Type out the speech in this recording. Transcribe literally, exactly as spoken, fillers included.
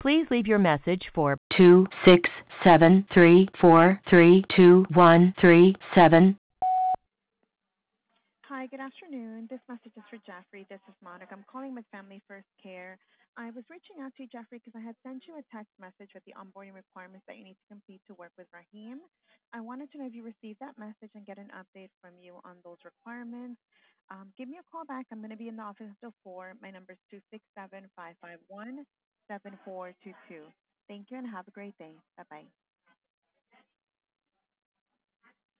Please leave your message for two six seven three four three two one three seven. Hi, good afternoon. This message is for Jeffrey. This is Monica. I'm calling with Family First Care. I was reaching out to you, Jeffrey, because I had sent you a text message with the onboarding requirements that you need to complete to work with Raheem. I wanted to know if you received that message and get an update from you on those requirements. Um, give me a call back. I'm going to be in the office until four. My number is two six seven, five five one, seven four two two. Thank you and have a great day. Bye bye.